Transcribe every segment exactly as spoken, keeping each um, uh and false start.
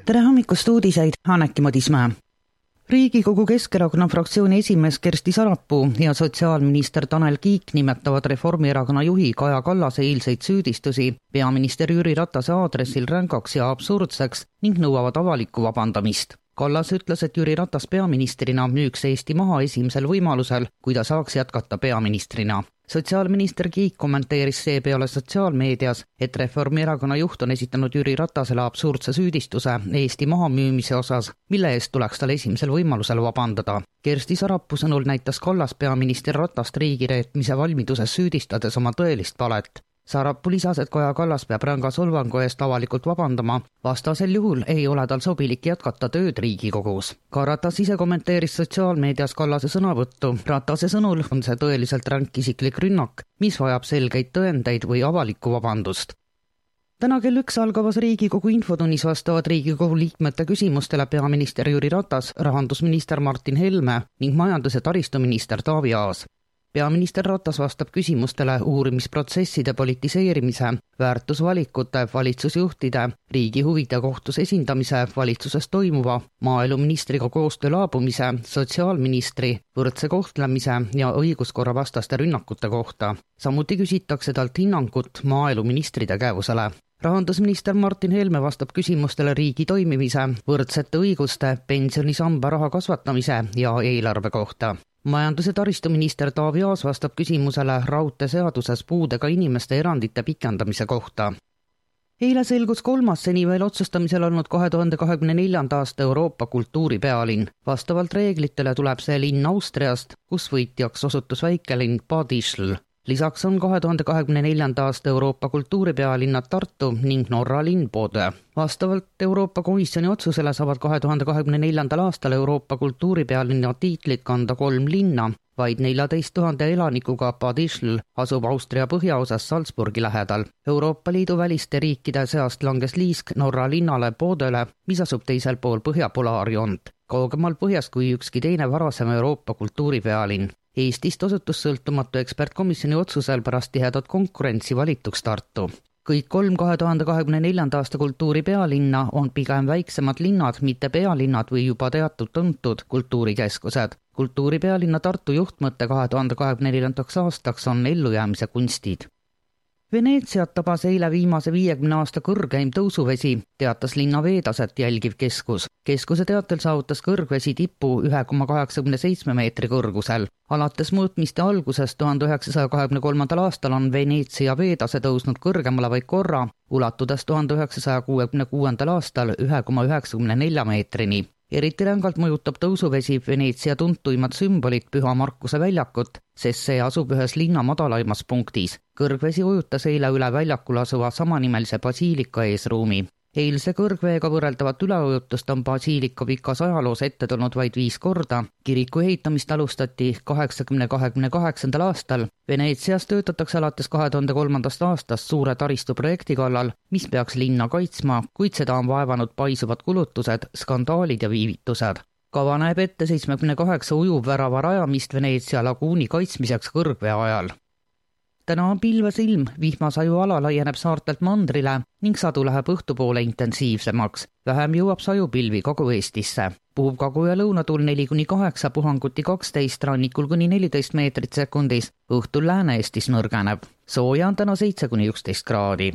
Tere hommikust uudiseid, Anneki Madismäe. Riigikogu Keskerakonna fraktsiooni esimees Kersti Sarapuu ja sotsiaalminister Tanel Kiik nimetavad Reformierakonna juhi Kaja Kallase eilseid süüdistusi peaminister Jüri Ratase aadressil rängaks ja absurdseks ning nõuavad avalikku vabandamist. Kallas ütles, et Jüri Ratas peaministrina müüks Eesti maha esimesel võimalusel, kui ta saaks jätkata peaministrina. Sotsiaalminister Kiik kommenteeris seepeale sotsiaalmeedias, et Reformierakonna juht on esitanud Jüri Ratasele absurdse süüdistuse Eesti maha müümise osas, mille eest tuleks tal esimesel võimalusel vabandada. Kersti Sarapuu sõnul näitas Kallas peaminister Ratast riigireetmise valmiduses süüdistades oma tõelist palet. Sarapuu lisas, et Kaja Kallas peab ränga solvangu eest avalikult vabandama, vastasel juhul ei ole tal sobilik jätkata tööd Riigikogus. Ka Ratas ise kommenteeris sotsiaalmeedias Kallase sõnavõttu. Ratase sõnul on see tõeliselt ränk isiklik rünnak, mis vajab selgeid tõendeid või avalikku vabandust. Täna kell üks algavas Riigikogu infotunnis vastavad Riigikogu liikmete küsimustele peaminister Jüri Ratas, rahandusminister Martin Helme ning majandus- ja taristuminister Taavi Aas. Peaminister Ratas vastab küsimustele uurimisprotsesside politiseerimise, väärtusvalikute, valitsusjuhtide, riigi huvide kohtus esindamise, valitsuses toimuva, maaeluministriga koostöö laabumise, sotsiaalministri, võrdse kohtlemise ja õiguskorra vastaste rünnakute kohta. Samuti küsitakse talt hinnangut maaeluministri tegevusele. Rahandusminister Martin Helme vastab küsimustele riigi toimimise, võrdsete õiguste, pensionisamba raha kasvatamise ja eelarve kohta. Majandus- ja taristuminister Taavi Aas vastab küsimusele raudteeseaduses puudega inimeste erandite pikendamise kohta. Eile selgus kolmas seni veel otsustamisel olnud kahe tuhande kahekümne neljanda aasta Euroopa kultuuripealinn. Vastavalt reeglitele tuleb see linn Austriast, kus võitjaks osutus väikelinn Bad Ischl. Lisaks on kahe tuhande kahekümne neljanda aasta Euroopa kultuuripealinnad Tartu ning Norra linn Bodø. Vastavalt Euroopa Komisjoni otsusele saavad kahe tuhande kahekümne neljandal aastal Euroopa kultuuripealinna tiitlit kanda kolm linna, vaid neljateist tuhande elanikuga Bad Ischl asub Austria põhjaosas Salzburgi lähedal. Euroopa Liidu väliste riikide seast langes liisk Norra linnale Bodøle, mis asub teisel pool põhjapolaarjoont, kaugemal põhjas kui ükski teine varasem Euroopa kultuuripealinn. Eestist osutus sõltumatu ekspertkomisjoni otsusel pärast tihedat konkurentsi valituks Tartu. Kõik kolm kahe tuhande kahekümne neljanda aasta kultuuri pealinna on pigem väiksemad linnad, mitte pealinnad või juba teatud tuntud kultuurikeskused. Kultuuri pealinna Tartu juhtmõte kahe tuhande kahekümne neljandaks aastaks on ellujäämise kunstid. Veneetsiat tabas eile viimase viiekümne aasta kõrgeim tõusuvesi, teatas linna veedaset jälgiv keskus. Keskuse teatel saavutas kõrgvesi tipu üks koma kaheksakümmend seitse meetri kõrgusel. Alates mõõtmiste algusest tuhande üheksasaja kahekümne kolmandal aastal on Veneetsia veetase tõusnud kõrgemale vaid korra, ulatudes tuhande üheksasaja kuuekümne kuuendal aastal üks koma üheksakümmend neli meetrini. Eriti rängalt mõjutab tõusuvesi Veneetsia tuntuimad sümbolit Püha Markuse väljakut, sest see asub ühes linna madalaimas punktis. Kõrgvesi ujutas eile üle väljakul asuva samanimelise basiilika eesruumi. Eilse kõrgveega võrreldavat üleujutust on basiilika pikas ajaloos ette tulnud vaid viis korda. Kiriku ehitamist alustati kaheksakümne kahekümne kaheksandal aastal. Veneetsias töötatakse alates kahe tuhande kolmandast aastast suure taristuprojekti kallal, mis peaks linna kaitsma, kuid seda on vaevanud paisuvad kulutused, skandaalid ja viivitused. Kava näeb ette seitsmekümne kaheksa ujuvvärava rajamist Veneetsia laguuni kaitsmiseks kõrgvee ajal. Täna on pilves ilm, vihmasaju ala laieneb saartelt mandrile ning sadu läheb õhtupoole intensiivsemaks. Vähem jõuab sajupilvi Kagu-Eestisse. Puhub kagu- ja lõunatuul neli kuni kaheksa, puhanguti kaksteist, rannikul kuni neliteist meetrit sekundis. Õhtul Lääne-Eestis nõrgeneb. Sooja on täna seitse kuni üksteist kraadi.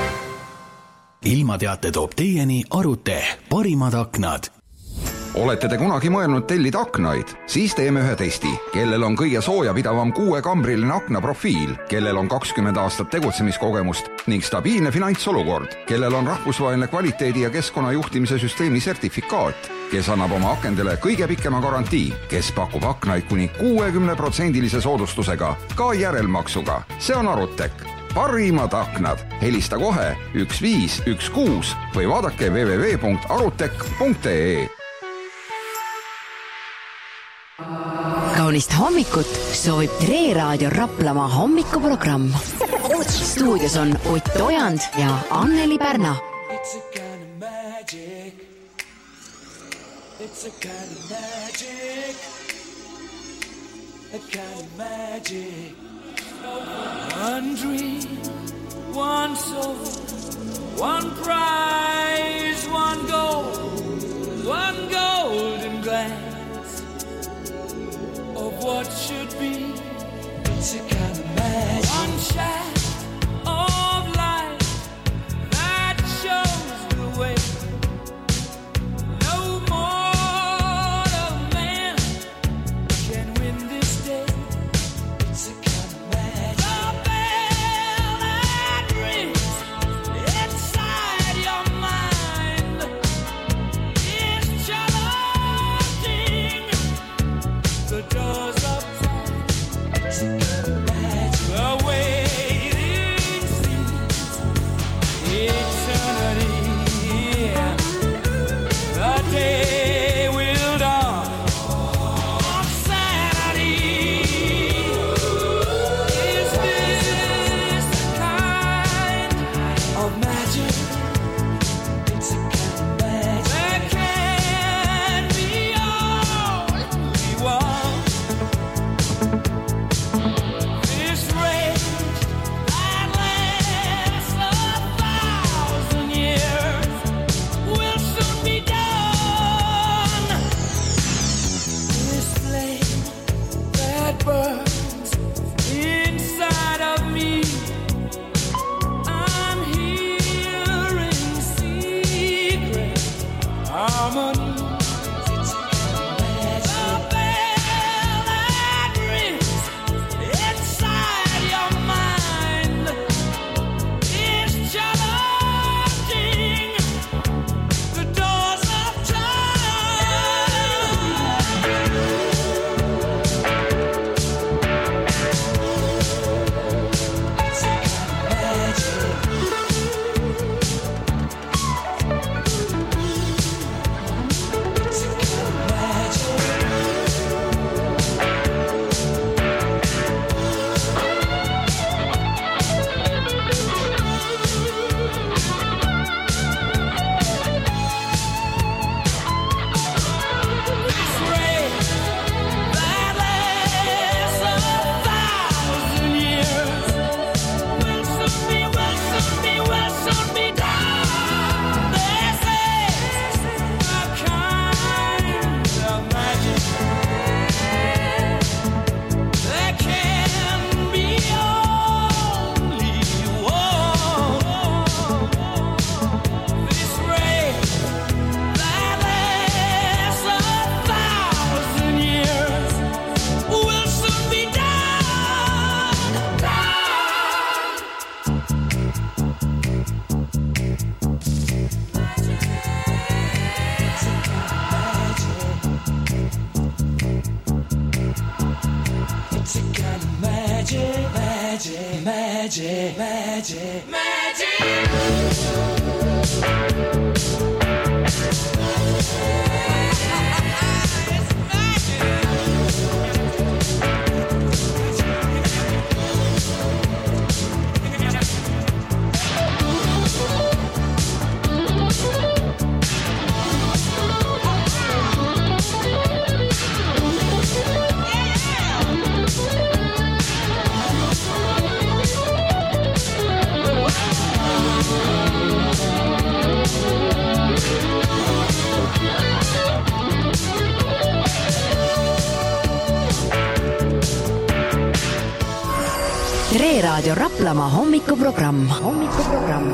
Ilmateate toob teieni Arute, parimad aknad. Olete te kunagi mõelnud tellida aknaid? Siis teeme ühe testi. Kellel on kõige soojapidavam kuuekambriline aknaprofiil, kellel on kakskümmend aastat tegutsemiskogemust ning stabiilne finantsolukord, kellel on rahvusvaheline kvaliteedi ja keskkonnajuhtimise süsteemi sertifikaat, kes annab oma akendele kõige pikema garantii, kes pakub aknaid kuni kuuekümne protsendilise soodustusega, ka järelmaksuga. See on Arutek. Parimad aknad. Helista kohe üks viis üks kuus või vaadake w w w punkt arutek punkt e. Kaunist hommikut soovib Tre Raadio Raplamaa hommikuprogramm. Stuudios on Ott Ojand ja Anneli Pärna. It's a kind of magic. It's a kind of magic. A kind of magic. One dream, one soul, one prize, one goal. magic, magic, magic. Tre Raadio Raplamaa hommikuprogramm. hommikuprogramm.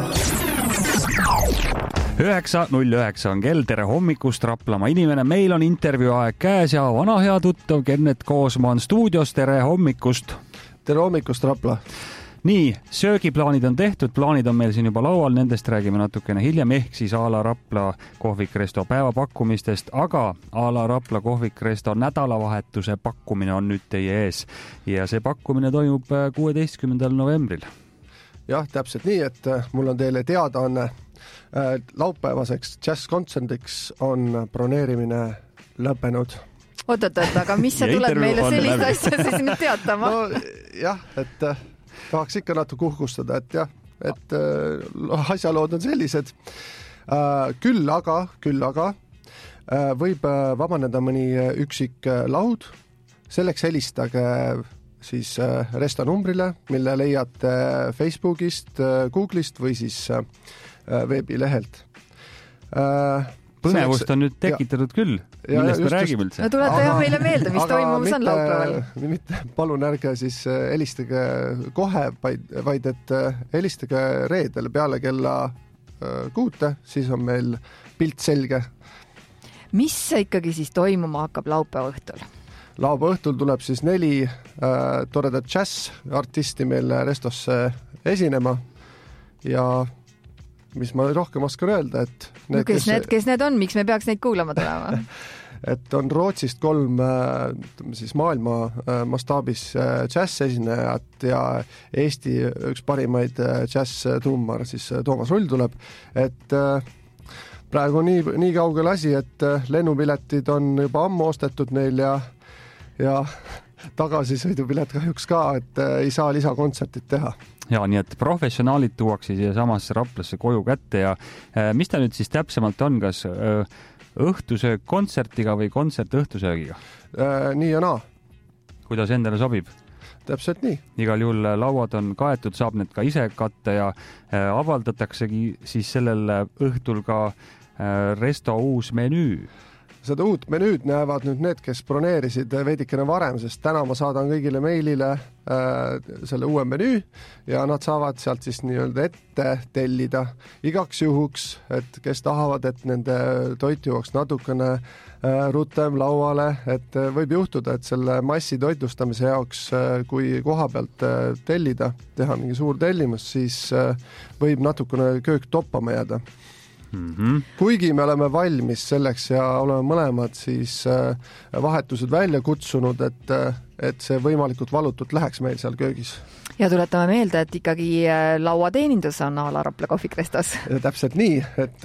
üheksa null üheksa on kell, tere hommikust, Raplamaa inimene. Meil on intervjuu aeg käes ja vana hea tuttav Kennet Koosmaa on stuudios. Tere hommikust. Tere hommikust, Rapla. Nii, söögiplaanid on tehtud, plaanid on meil siin juba laual, nendest räägime natukene hiljem, ehk siis a la Rapla kohvikresto päevapakkumistest, aga a la Rapla kohvikresto nädalavahetuse pakkumine on nüüd teie ees ja see pakkumine toimub kuueteistkümnendal novembril. Jah, täpselt nii, et mul on teile teadaanne. Laupäevaseks džässkontserdiks on broneerimine lõppenud. Oot-oot-oot, aga mis sa tuled meile sellist asja siis nüüd teatama? No jah, et tahaks ikka natuke uhkustada, et jah, et äh, asjalood on sellised. Äh, küll aga, küll aga äh, võib vabaneda mõni üksik laud. Selleks helistage siis äh, resta numbrile, mille leiate Facebookist, äh, Google'ist või siis äh, veebilehelt. Äh, Põnevust on nüüd tekitatud ja, küll, millest me räägime üldse. No tulete jah meile meelde, mis toimumus on laupäeval. Mitte, palun ärge siis helistage kohe, vaid, vaid et helistage reedel peale kella kuute, siis on meil pilt selge. Mis ikkagi siis toimuma hakkab laupäeva õhtul? Laupäeva õhtul tuleb siis neli äh, toredat džäss-artisti meil restosse esinema ja mis ma rohkem oskan öelda, et need, no, kes, kes, need, kes need on, miks me peaks neid kuulama tulema? et on Rootsist kolm siis maailma mastaabis džäss-esinejat ja Eesti üks parimaid džäss-trummar, siis Toomas Rull tuleb, et praegu on nii, nii kaugel asi, et lennupiletid on juba ammu ostetud neil ja, ja tagasisõidupilet kahjuks ka, et ei saa lisakontsertit teha. Ja nii, et professionaalid tuuakse siia samasse Raplasse koju kätte ja äh, mis ta nüüd siis täpsemalt on, kas äh, õhtusöög kontsertiga või kontsert õhtusöögiga? Äh, nii ja naa. Kuidas endale sobib? Täpselt nii. Igal juhul lauad on kaetud, saab need ka ise katta ja äh, avaldataksegi siis sellel õhtul ka äh, resto uus menüü. Seda uut menüüd näevad nüüd need, kes broneerisid veidikene varem, sest täna ma saadan kõigile meilile äh, selle uue menüü ja nad saavad sealt siis nii-öelda ette tellida igaks juhuks, et kes tahavad, et nende toit jõuaks natukene äh, rutem lauale, et äh, võib juhtuda, et selle massi toitlustamise jaoks, äh, kui koha pealt äh, tellida, teha mingi suur tellimus, siis äh, võib natukene köök toppama jääda. Mm-hmm. Kuigi me oleme valmis selleks ja oleme mõlemad siis vahetused välja kutsunud, et, et see võimalikult valutult läheks meil seal köögis. Ja tuletame meelde, et ikkagi lauateenindus on a la Rapla kohvikrestos. Täpselt nii, et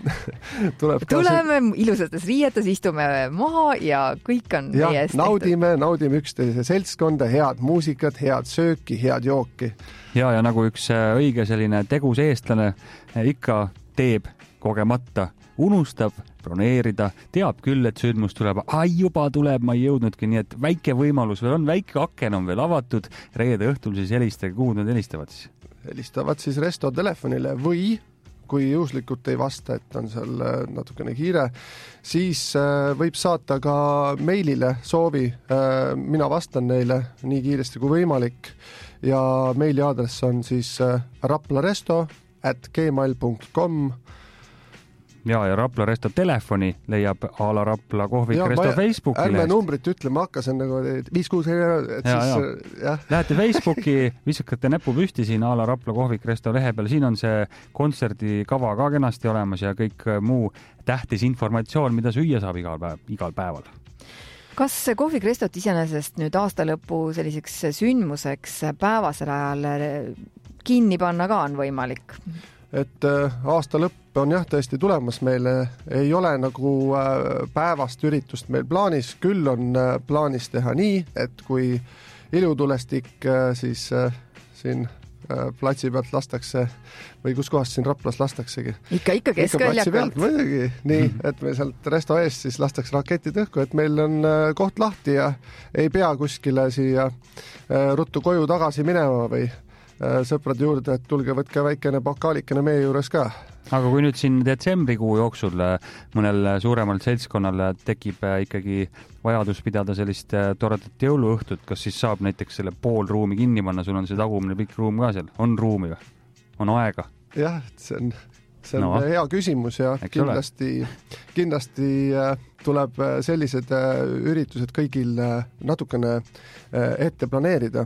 tuleb tuleme see... ilusates riietes, istume maha ja kõik on ja, meie eest naudime, naudime üksteise seltskonda, head muusikat, head sööki, head jooki. Ja, ja nagu üks õige selline tegus eestlane ikka teeb kogemata, unustab broneerida, teab küll, et sündmus tuleb, ai juba tuleb, ma ei jõudnudki, nii et väike võimalus veel on, väike aken on veel avatud, reede õhtul siis helistage, kuhu nad helistavad siis? Helistavad siis resto telefonile või kui juhuslikult ei vasta, et on seal natukene kiire, siis võib saata ka meilile soovi, mina vastan neile nii kiiresti kui võimalik ja meili aadress on siis raplaresto at gmail punkt com. Ja, ja Rapla resto telefoni leiab a la Rapla kohvikresto Facebooki lehest. Ärme numbrit ütlema hakkasin nagu viis kuus, et ja, siis ja. jah. Lähete Facebooki, viskate näpu püsti siin a la Rapla kohvikresto lehe peal, siin on see kontserdikava ka kenasti olemas ja kõik muu tähtis informatsioon, mida süüa saab igal, päev, igal päeval. Kas kohvikrestot iseenesest nüüd aasta lõpu selliseks sündmuseks päevasel ajal kinni panna ka on võimalik? Et aasta lõpp on jah tõesti tulemas meile, ei ole nagu päevast üritust meil plaanis, küll on plaanis teha nii, et kui ilutulestik siis siin platsi pealt lastakse või kus kohast siin Raplas lastaksegi. Ikka, ikka keskväljakalt. Muidugi, nii, et me sealt resto eest siis lastakse raketid õhku, et meil on koht lahti ja ei pea kuskile siia ruttu koju tagasi minema või sõprad juurde, et tulge võtke väikene pokaalikene meie juures ka. Aga kui nüüd siin detsembrikuu jooksul mõnel suuremal seltskonnal tekib ikkagi vajadus pidada sellist toredat jõuluõhtut, kas siis saab näiteks selle pool ruumi kinni panna, sul on see tagumine pikk ruum ka seal, on ruumi või? On aega? Jah, see on, see on no, hea küsimus ja kindlasti, kindlasti tuleb sellised üritused kõigil natukene ette planeerida.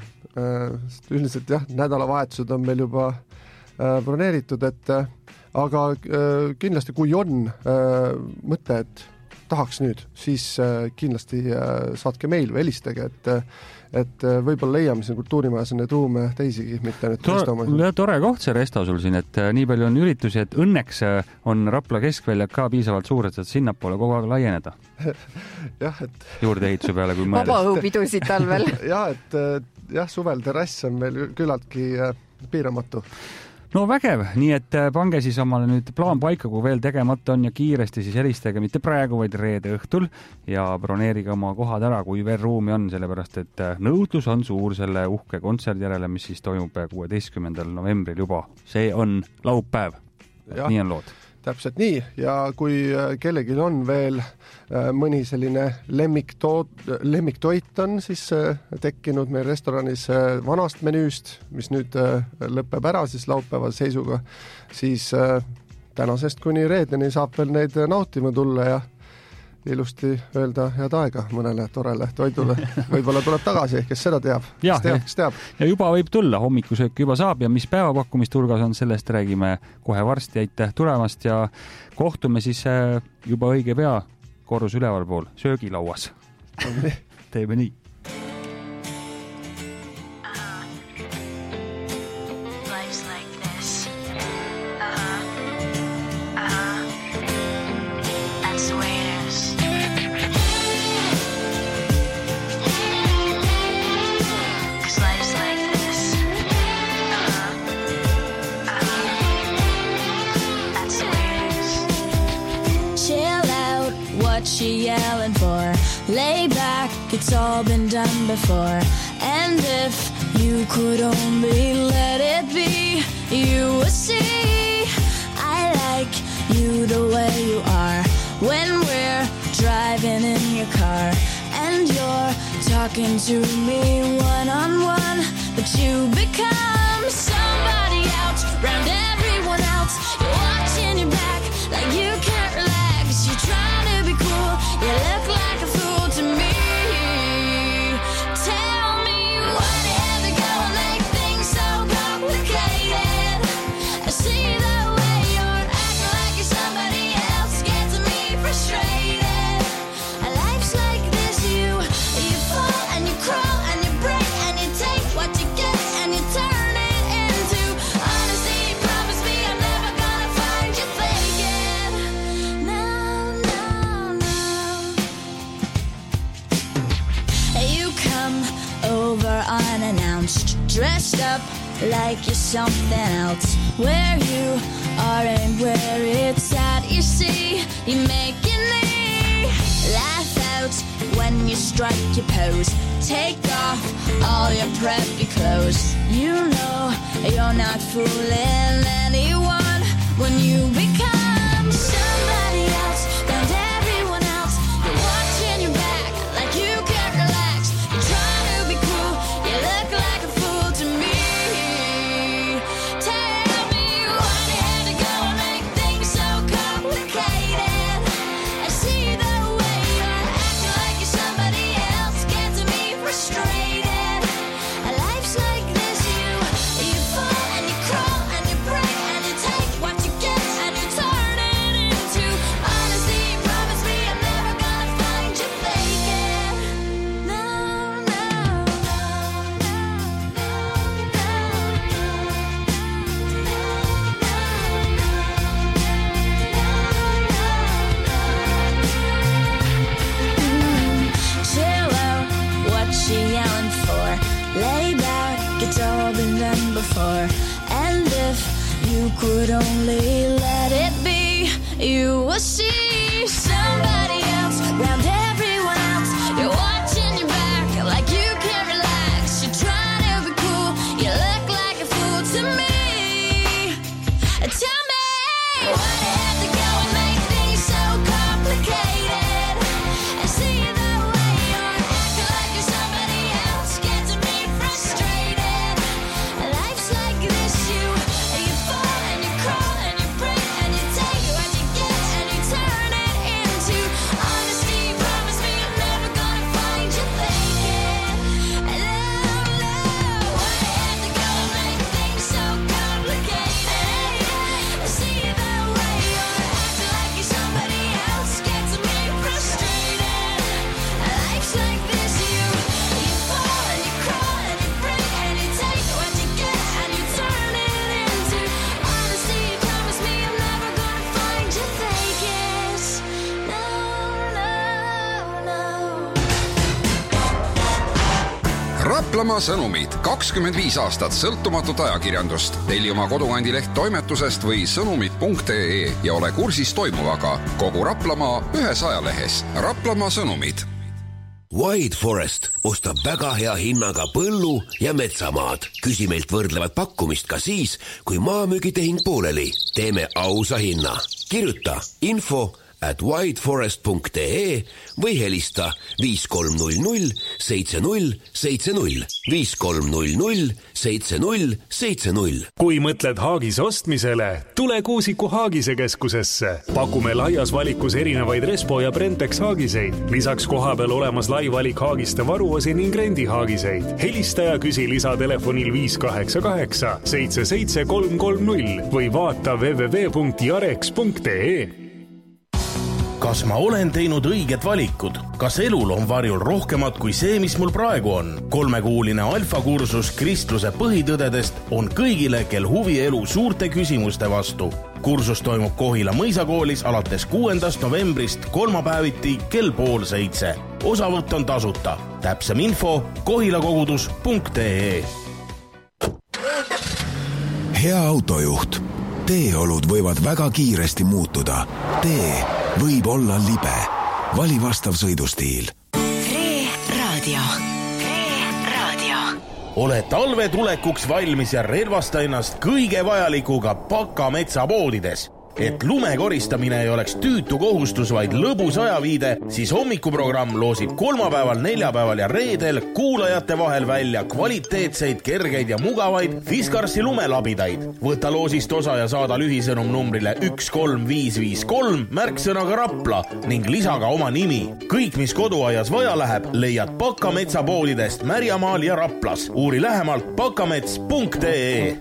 Üldiselt jah, nädalavahetused on meil juba planeeritud, et aga kindlasti kui on mõte, et tahaks nüüd, siis kindlasti saatke meil või helistage, et, et võib-olla leiame siin kultuurimajas neid ruume teisigi, mitte nüüd tore, tore koht see resto sul siin, et nii palju on üritusi, et õnneks on Rapla keskväljak ka piisavalt suur, et sinnapoole kogu aeg laieneda. jah, et juurdeehituse peale, kui mõelda. Vabaõhupidusid talvel. jah, et jah, suvel terrass on meil küllaltki piiramatu. No vägev, nii et pange siis omale nüüd plaan paika, kui veel tegemata on ja kiiresti siis helistage mitte praegu, vaid reede õhtul ja broneerige oma kohad ära, kui veel ruumi on, sellepärast et nõudlus on suur selle uhke kontserdi järele, mis siis toimub kuueteistkümnendal novembril juba. See on laupäev. Nii on lood. Täpselt nii ja kui kellelgi on veel mõni selline lemmiktoot, lemmiktoit on siis tekkinud meil restoranis vanast menüüst, mis nüüd lõpeb ära siis laupäeva seisuga, siis tänasest kuni reedeni saab veel neid nautima tulla ja ilusti öelda head aega mõnele torele toidule. Võib-olla tuleb tagasi, kes seda teab. Ja, kes teab, kes teab. Ja juba võib tulla, hommikusöök juba saab ja mis päevapakkumist hulgas on, sellest räägime kohe varsti. Aitäh tulemast ja kohtume siis juba õige pea korrus ülevalpool söögilauas. Teeme nii. She yelling for lay back, it's all been done before. And if you could only let it be, you would see I like you the way you are. When we're driving in your car and you're talking to me one-on-one, but you become somebody else round everyone else. You're watching your back like you can't relax. You're trying to be cool, you look like a fool to me. Tell me why do you have to go and make things so complicated? I see the way you're acting like you're somebody else, gets me frustrated. Life's like this, you you fall and you crawl and you break and you take what you get and you turn it into honesty. Promise me I'm never gonna find you faking. No, no, no. You come over unannounced, dressed up like you're something else. Where you are and where it's at, you see, you making me laugh out when you strike your pose. Take off all your preppy clothes. You know you're not fooling anyone when you become somebody else and everyone else. You're watching your back like you can't relax. You're trying to be cool, you look like a fool to me. Tell me why do you have to go and make things so complicated? I see the way you're acting like you're somebody else, gets me frustrated. Life's like this, you you fall and you crawl and you break and you take what you get and you could only let it be, you will see somebody else round everyone else. You're watching your back like you can't relax. You're trying to be cool, you look like a fool to me. Tell me why you have to go and make things so complicated, and see the way you're acting like you're somebody else gets me frustrated. Life's like this, you you fall and you crawl and you break and you take what you get and you turn it into honesty. Promise me I'm never gonna find you faking. Love, love, why you have to go and make things so complicated? See the way you're acting like you're somebody else gets me frustrated. Life's like this, you you fall and you crawl and you break and you take what you get and you turn it into honesty. Promise me I'm never gonna find you fakest. No, no, no. Raplamaa sõnumid, kakskümmend viis aastat sõltumatut ajakirjandust. Telli oma kodukandi leht toimetusest või sõnumid punkt ee ja ole kursis toimuvaga. Kogu Raplamaa ühes ajalehes. Raplamaa sõnumid. White Forest ostab väga hea hinnaga põllu- ja metsamaad. Küsi meilt võrdlevat pakkumist ka siis, kui maamüügitehing pooleli. Teeme ausa hinna. Kirjuta info at whiteforest punkt ee või helista viis kolm null null seitse null seitse null viis kolm null null seitse null seitse null. Kui mõtled haagis ostmisele, tule Kuusiku Haagise keskusesse. Pakume laias valikus erinevaid Respo ja Brentex haagiseid. Lisaks koha peal olemas lai valik haagiste varuosi ning rendihaagiseid. Helista ja küsi lisatelefonil viis kaheksa kaheksa seitse seitse kolm kolm null või vaata w w w punkt jarex punkt ee. Kas ma olen teinud õiged valikud? Kas elul on varjul rohkemat kui see, mis mul praegu on? Kolmekuuline alfakursus kristluse põhitõdedest on kõigile, kel huvi elu suurte küsimuste vastu. Kursus toimub Kohila mõisakoolis alates kuuendast novembrist kolmapäeviti kell pool seitse. Osavõtt on tasuta. Täpsem info kohilakogudus punkt ee. Hea autojuht. Teeolud võivad väga kiiresti muutuda. Tee võib olla libe. Vali vastav sõidustiil. Re Raadio. Re Raadio. Ole talve tulekuks valmis ja relvasta ennast kõige vajalikuga Paka metsapoodides. Et lume koristamine ei oleks tüütu kohustus, vaid lõbus ajaviide, siis hommikuprogramm loosib kolmapäeval, neljapäeval ja reedel kuulajate vahel välja kvaliteetseid, kergeid ja mugavaid Fiskarsi lumelabidaid. Võta loosist osa ja saada lühisõnum numbrile üks kolm viis viis kolm märksõnaga Rapla ning lisaga oma nimi. Kõik, mis koduaias vaja läheb, leiad Paka metsapoolidest Märjamaal ja Raplas. Uuri lähemalt pakamets punkt ee.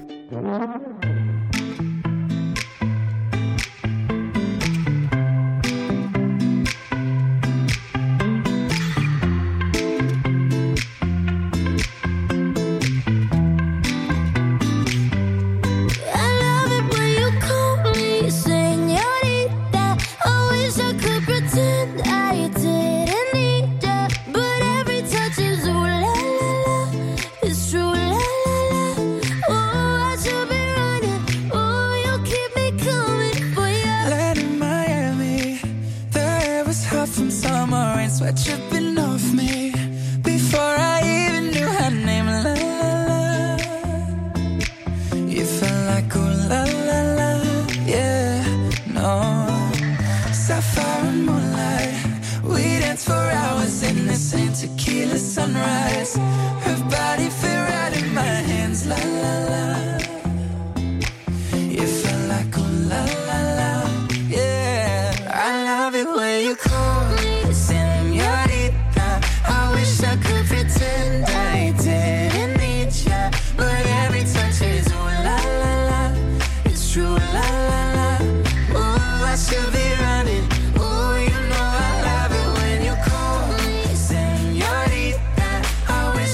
Tripping off me before I even knew her name. La la la, you felt like oh la la la, yeah, no. Sapphire and moonlight, we danced for hours in the same tequila sunrise. Her body fit right in my hands. La la la, you felt like oh la la la, yeah. I love it when you call me. I wish I could pretend I didn't need ya, but every touch is ooh la la la, it's true la la la. Ooh, I should be running. Ooh, you know I love it when you call me señorita. I wish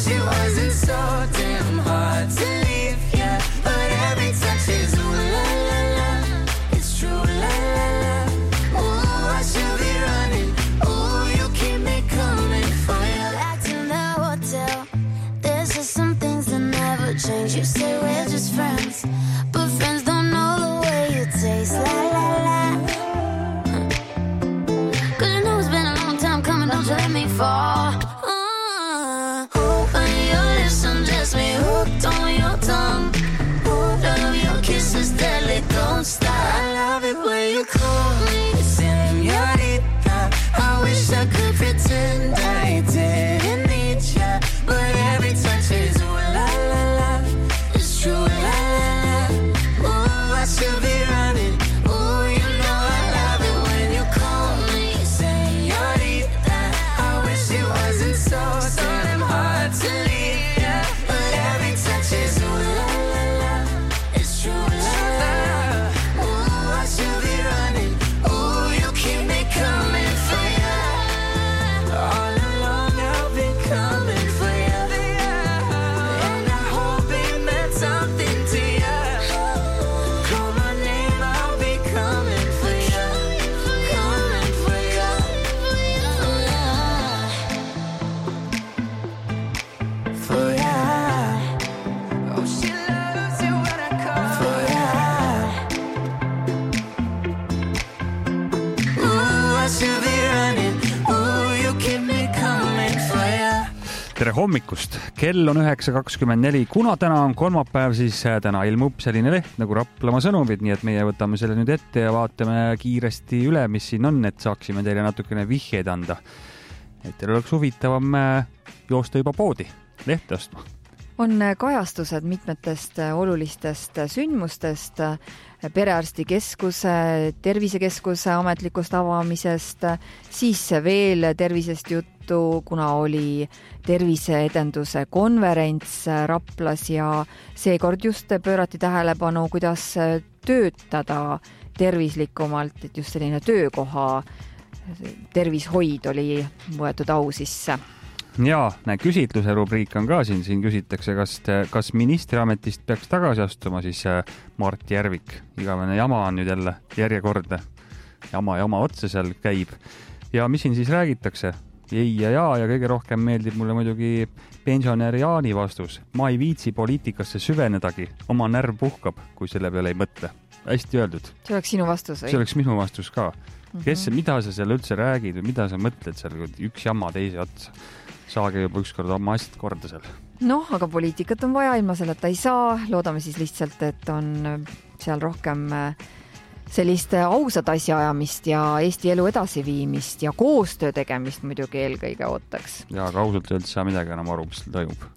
tere hommikust, kell on üheksa kakskümmend neli, kuna täna on kolmapäev, siis täna ilmub selline leht nagu Raplamaa sõnumid, nii et meie võtame selle nüüd ette ja vaatame kiiresti üle, mis siin on, et saaksime teile natukene vihjeid anda. Et teil oleks huvitavam joosta juba poodi, lehte ostma. On kajastused mitmetest olulistest sündmustest, perearstikeskuse, tervisekeskuse ametlikust avamisest, siis veel tervisest juttu, kuna oli terviseedenduse konverents Raplas ja seekord just pöörati tähelepanu, kuidas töötada tervislikumalt, et just selline töökoha tervishoid oli võetud au sisse. Jaa, küsitluse rubriik on ka siin, siin küsitakse, kas, kas ministriametist peaks tagasi astuma siis Mart Järvik. Igavene jama on nüüd jälle järjekordne. Jama ja oma otsa seal käib. Ja mis siin siis räägitakse? Ei ja jaa ja kõige rohkem meeldib mulle muidugi pensionäri Jaani vastus. Ma ei viitsi poliitikasse süvenedagi. Oma närv puhkab, kui selle peale ei mõtle. Hästi öeldud. See oleks sinu vastus või? See oleks minu vastus ka. Kes, mm-hmm. mida sa seal üldse räägid või mida sa mõtled seal üks jama teise otsa? Saage juba ükskord oma asjad korda seal. Noh, aga poliitikat on vaja, ilma selleta ei saa. Loodame siis lihtsalt, et on seal rohkem sellist ausat asjaajamist ja Eesti elu edasiviimist ja koostöö tegemist muidugi eelkõige ootaks. Ja aga ausalt öeldes saa midagi enam aru, mis toimub.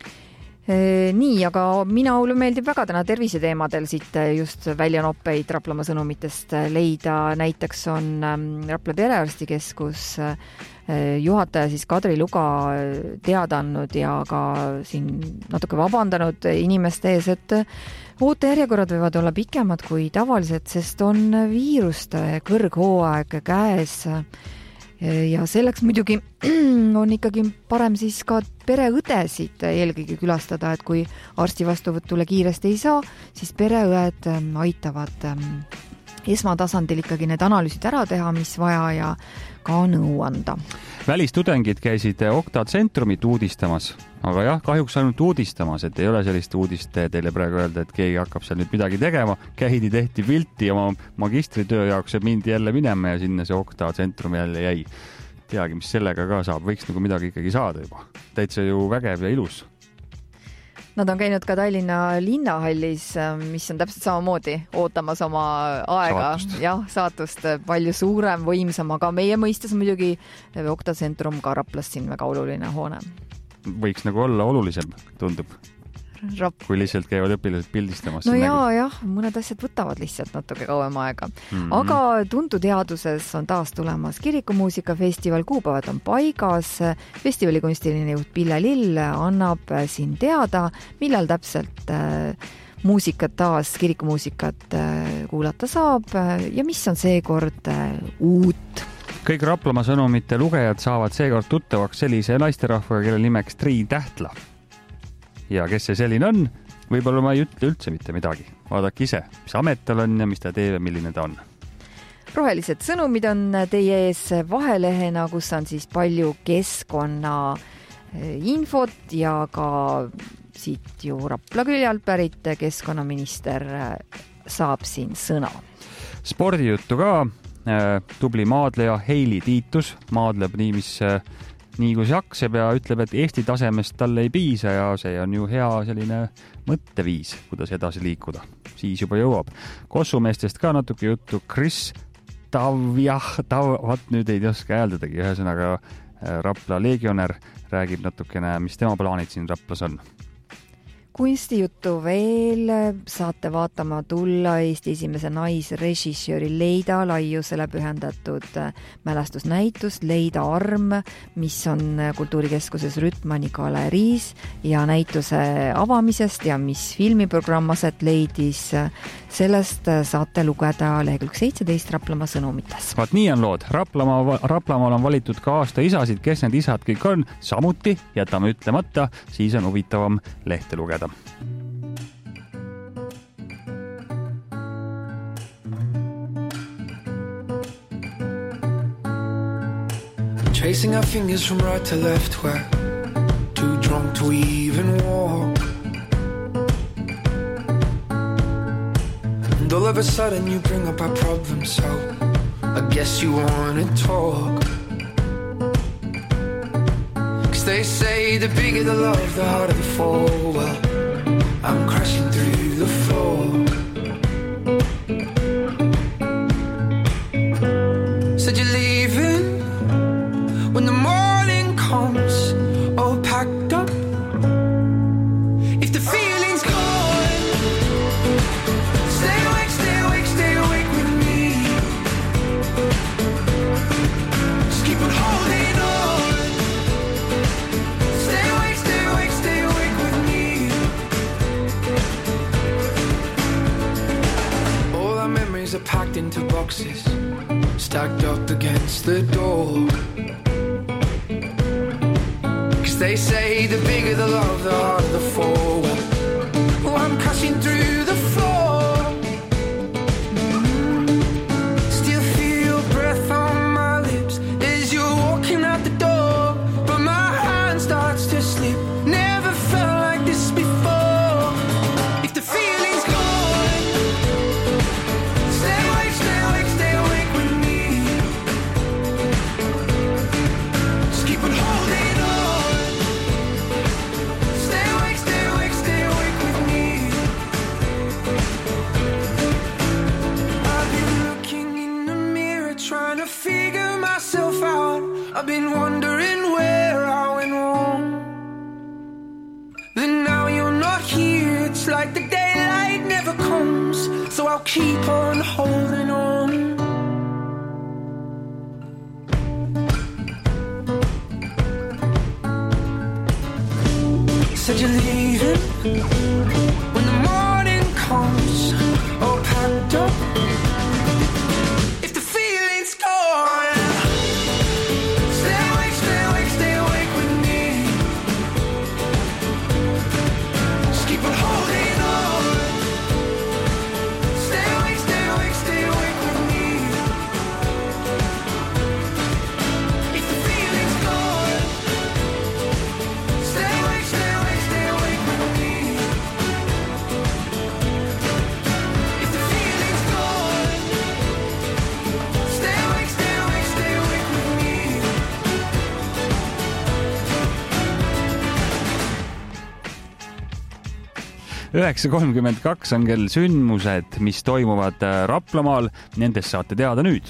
Nii, aga mina Uulu meeldib väga täna terviseteemadel siit just väljanoppeid Raplamaa sõnumitest leida. Näiteks on Rapla perearstikeskus juhataja siis Kadri Luga teada andnud ja ka siin natuke vabandanud inimeste ees, et ootejärjekorrad võivad olla pikemad kui tavaliselt, sest on viiruste kõrghooaeg käes. Ja selleks muidugi on ikkagi parem siis ka pereõdesid eelkõige külastada, et kui arsti vastuvõtule kiiresti ei saa, siis pereõed aitavad esmatasandil ikkagi need analüüsid ära teha, mis vaja ja ka nõu anda. Välistudengid käisid Okta tsentrumit uudistamas, aga jah, kahjuks ainult uudistamas, et ei ole sellist uudist teile praegu öelda, et keegi hakkab seal nüüd midagi tegema. Käidi tehti pilti oma magistritöö jaoks ja mindi jälle minema ja sinna see Okta tsentrum jälle jäi. Teagi, mis sellega ka saab, võiks nagu midagi ikkagi saada juba. Täitsa ju vägev ja ilus. Nad on käinud ka Tallinna linnahallis, mis on täpselt samamoodi ootamas oma aega. Saatust. Jah, saatust palju suurem, võimsam, aga meie mõistes muidugi Okta tsentrum ka Raplas siin väga oluline hoone. Võiks nagu olla olulisem, tundub. Rap. Kui lihtsalt käivad õpilased pildistamas. No jaa, jah, mõned asjad võtavad lihtsalt natuke kauem aega. Mm-hmm. Aga Tuntu teaduses on taas tulemas kirikumuusikafestival, kuupäevad on paigas. Festivali kunstiline juht Pille Lill annab siin teada, millal täpselt muusikat taas, kirikumuusikat kuulata saab ja mis on seekord uut. Kõik Raplamaa sõnumite lugejad saavad seekord tuttavaks sellise naisterahvaga, kelle nimeks Triin Tähtla. Ja kes see selline on, võib-olla ma ei ütle üldse mitte midagi. Vaadake ise, mis amet tal on ja mis ta teeb ja milline ta on. Rohelised sõnumid on teie ees vahelehena, kus on siis palju keskkonna infot ja ka siit ju Rapla küljalt pärit keskkonnaminister saab siin sõna. Spordijuttu ka. Tubli maadleja Heili Tiitus maadleb nii, mis nii kui see jakseb ja ütleb, et Eesti tasemest talle ei piisa ja see on ju hea selline mõtteviis, kuidas edasi liikuda. Siis juba jõuab. Kossumeestest ka natuke juttu. Chris Tavjah, Tav, vaat nüüd ei oska hääldadagi. Ühesõnaga Rapla legionär räägib natukene, mis tema plaanid siin Raplas on. Kunstijuttu veel saate vaatama tulla Eesti esimese naisrežissööri Leida Laiusele pühendatud mälestusnäitus Leida arm, mis on Kultuurikeskuses Rütmani galeriis ja näituse avamisest ja mis filmiprogramm aset leidis. Sellest saate lugeda lehekülg seitseteist Raplamaa sõnumites. Vaat nii on lood. Raplamaa, Raplamaal on valitud ka aasta isasid, kes need isad kõik on. Samuti jätame ütlemata, siis on huvitavam lehte lugeda. Tracing our fingers from right to left, we're too drunk to even walk. And all of a sudden you bring up our problems, so I guess you wanna talk. 'Cause they say the bigger the love, the harder the fall. Well, I'm crashing through the floor. Said you're leaving when the morning comes, all packed up. If the feeling's gone, stay awake, stay awake, stay awake with me. Just keep on holding on. Stay awake, stay awake, stay awake with me. All our memories are packed into boxes, stacked up against the door. 'Cause they say the bigger the love, the harder the fall. Oh, I'm crashing through the floor. Mm-hmm. Still feel your breath on my lips as you're walking out the door. But my hand starts to slip. Never felt like this before. If the feeling's gone, stay awake, stay awake, stay awake with me. Just keep on holding on. Stay awake, stay awake, stay awake with me. I've been looking in the mirror, trying to figure myself out. I've been wondering where I went wrong. Then now you're not here, it's like the daylight never comes. So I'll keep on holding on. Said you're leaving when the morning comes, all packed up. If the feeling's gone, stay awake, stay awake, stay awake with me. Just keep on holding on. Stay awake, stay awake, stay awake with me. If the feeling's gone, stay awake, stay awake, stay awake with me. If the feeling's gone, stay awake, stay awake, stay awake with me. üheksa kolmkümmend kaks on kell sündmused, mis toimuvad Raplamaal. Nendest saate teada nüüd.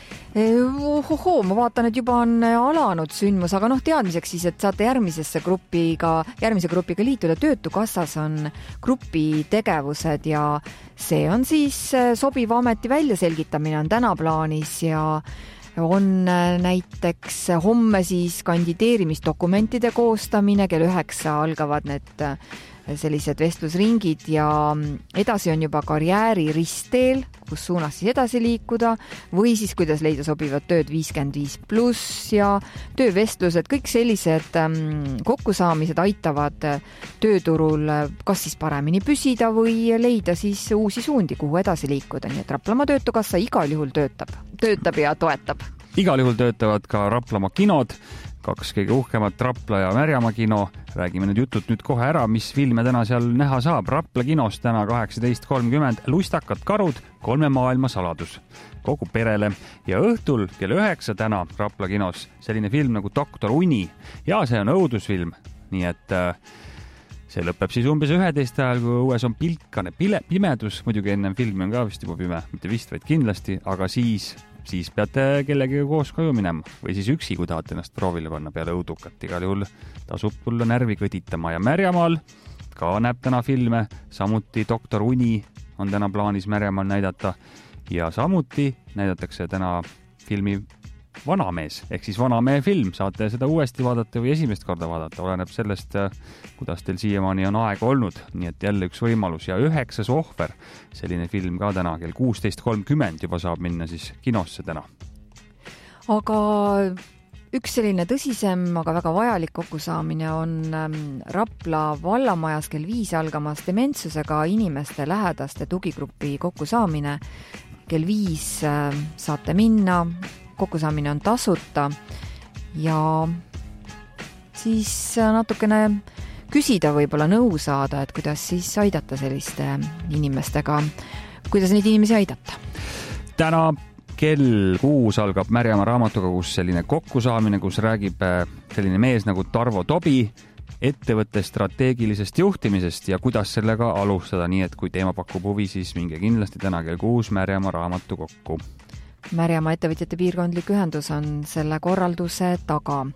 Ohohoo, ma vaatan, et juba on alanud sündmus, aga noh, teadmiseks siis, et saate järgmisesse grupiga, järgmise grupiga liituda. Töötukassas on grupi tegevused ja see on siis sobiva ameti väljaselgitamine on täna plaanis ja on näiteks homme siis kandideerimisdokumentide koostamine, kell üheksa algavad need sellised vestlusringid ja edasi on juba karjääri ristteel, kus suunas siis edasi liikuda või siis kuidas leida sobivat tööd viiskümmend viis pluss ja töövestlused, kõik sellised kokkusaamised aitavad tööturul kas siis paremini püsida või leida siis uusi suundi, kuhu edasi liikuda. Nii et Raplamaa Töötukassa igal juhul töötab, töötab ja toetab. Igal juhul töötavad ka Raplamaa kinod, kaks kõige uhkemat, Rapla ja Märjamaa kino. Räägime nüüd jutud nüüd kohe ära, mis filme täna seal näha saab. Rapla kinos täna kaheksateist kolmkümmend Lustakad karud, kolme maailma saladus kogu perele ja õhtul kell üheksa täna Rapla kinos selline film nagu Doktor Uni ja see on õudusfilm, nii et see lõpeb siis umbes üheteist ajal, kui õues on pilkane pile, pimedus, muidugi ennem filmi on ka vist juba pime, mitte vist, vaid kindlasti, aga siis siis peate kellegagi koos koju minema või siis üksi, kui tahate ennast proovile panna peale õudukat. Igal juhul tasub tulla närvi kõditama ja Märjamaal ka näeb täna filme, samuti Doktor Uni on täna plaanis Märjamaal näidata ja samuti näidatakse täna filmi Vanamees, ehk siis Vanamehe film, saate seda uuesti vaadata või esimest korda vaadata, oleneb sellest, kuidas teil siiamaani on aega olnud, nii et jälle üks võimalus ja üheksas ohver, selline film ka täna kell kuusteist kolmkümmend juba saab minna siis kinosse täna. Aga üks selline tõsisem, aga väga vajalik kokkusaamine on Rapla vallamajas kell viis algamas dementsusega inimeste lähedaste tugigrupi kokkusaamine. Kell viis saate minna, kokkusaamine on tasuta ja siis natukene küsida, võib-olla nõu saada, et kuidas siis aidata selliste inimestega, kuidas neid inimesi aidata. Täna kell kuus algab Märjamaa raamatukogus selline kokkusaamine, kus räägib selline mees nagu Tarvo Tobi ettevõtte strateegilisest juhtimisest ja kuidas sellega alustada, nii et kui teema pakub huvi, siis minge kindlasti täna kell kuus Märjamaa raamatukokku. Märjamaa ettevõtjate piirkondlik ühendus on selle korralduse taga.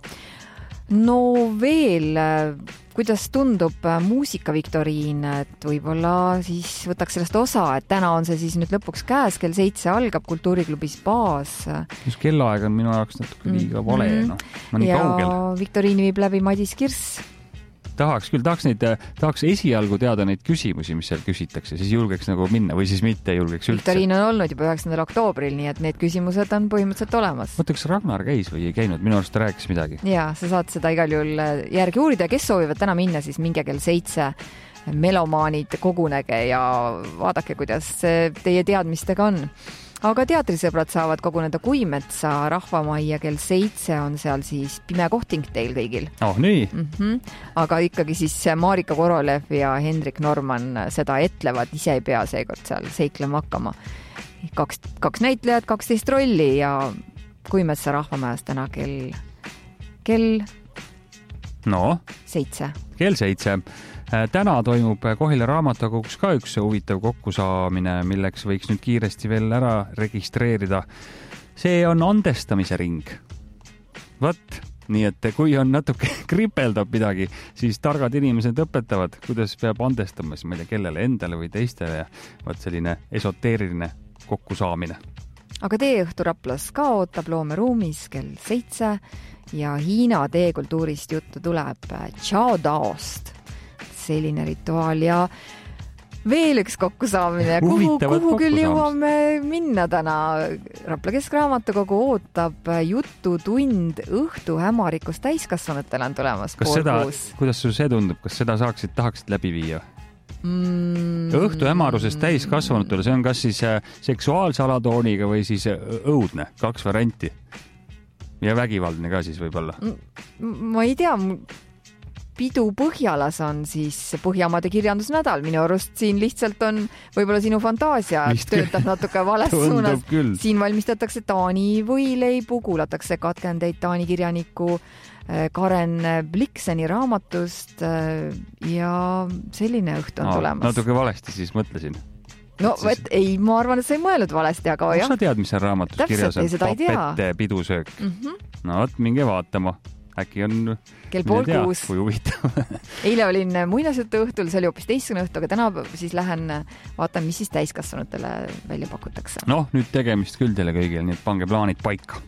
No veel, kuidas tundub muusikaviktoriin, et võib-olla siis võtaks sellest osa, et täna on see siis nüüd lõpuks käes, kell seitse algab Kultuuriklubis Baas. Just kellaaeg on minu jaoks natuke liiga vale, mm-hmm. no. Ma nii ja kaugel. Viktoriini viib läbi Madis Kirss. Tahaks küll, tahaks, neid, tahaks esialgu teada neid küsimusi, mis seal küsitakse, siis julgeks nagu minna või siis mitte julgeks üldse. Viktoriin on olnud juba üheksandal oktoobril, nii et need küsimused on põhimõtteliselt olemas. Mõtle, kas Ragnar käis või ei käinud, minu arust ta rääkis midagi. Jaa, sa saad seda igal juhul järgi uurida ja kes soovivad täna minna, siis minge kell seitse melomaanid kogunege ja vaadake, kuidas teie teadmistega on. Aga teatrisõbrad saavad koguneda Kuimetsa rahvamajja kell seitse on seal siis pime kohting teil kõigil. Oh, nii. Mm-hmm. Aga ikkagi siis Marika Korolev ja Hendrik Norman seda etlevad, ise ei pea seekord seal seiklema hakkama. Kaks, kaks näitlejad, kaksteist rolli ja Kuimetsa rahvamajas täna kell, kell no. seitse. Kell seitse. Täna toimub Kohila raamatukogus ka üks huvitav kokkusaamine, milleks võiks nüüd kiiresti veel ära registreerida. See on andestamise ring. Võt, nii et kui on natuke kripeldab midagi, siis targad inimesed õpetavad, kuidas peab andestama, siis ma ei tea, kellele endale või teistele. Võt selline esoteeriline kokkusaamine. Aga teeõhtu Raplas ka ootab loomeruumis kell seitse ja Hiina teekultuurist juttu tuleb Chao Daost. Selline rituaal ja veel üks kokkusaamine. Kuhu, kuhu küll jõuame minna täna? Rapla Keskraamatukogu ootab jututund õhtu hämarikust täiskasvanutele on tulemas. Kas seda, kuidas sul see tundub? Kas seda saaksid, tahaksid läbi viia? Mm. Õhtu hämarusest täiskasvanutele, see on kas siis seksuaalse alatooniga või siis õudne, kaks varianti. Ja vägivaldne ka siis võib-olla. Ma ei tea, pidu Põhjalas on siis Põhjamaade kirjandusnädal. Minu arust siin lihtsalt on võib-olla sinu fantaasia Vist töötab natuke vales suunas. Küll. Siin valmistatakse Taani võileibu, kuulatakse katkendeid Taani kirjaniku Karen Blikseni raamatust ja selline õhtu on no, tulemas. Natuke valesti siis mõtlesin. No siis... võt, ei, ma arvan, et sa ei mõelnud valesti, aga jah. Sa tead, mis on raamatus kirjas on papette pidusöök. Mm-hmm. No, võt, minge vaatama. Äkki on kell pool kuus. Kui huvitav. Eile olin muinasjutu õhtul, see oli hoopis teistsugune õhtu, aga täna siis lähen vaatan, mis siis täiskasvanutele välja pakutakse. Noh, nüüd tegemist küll teile kõigil, nii et pange plaanid paika.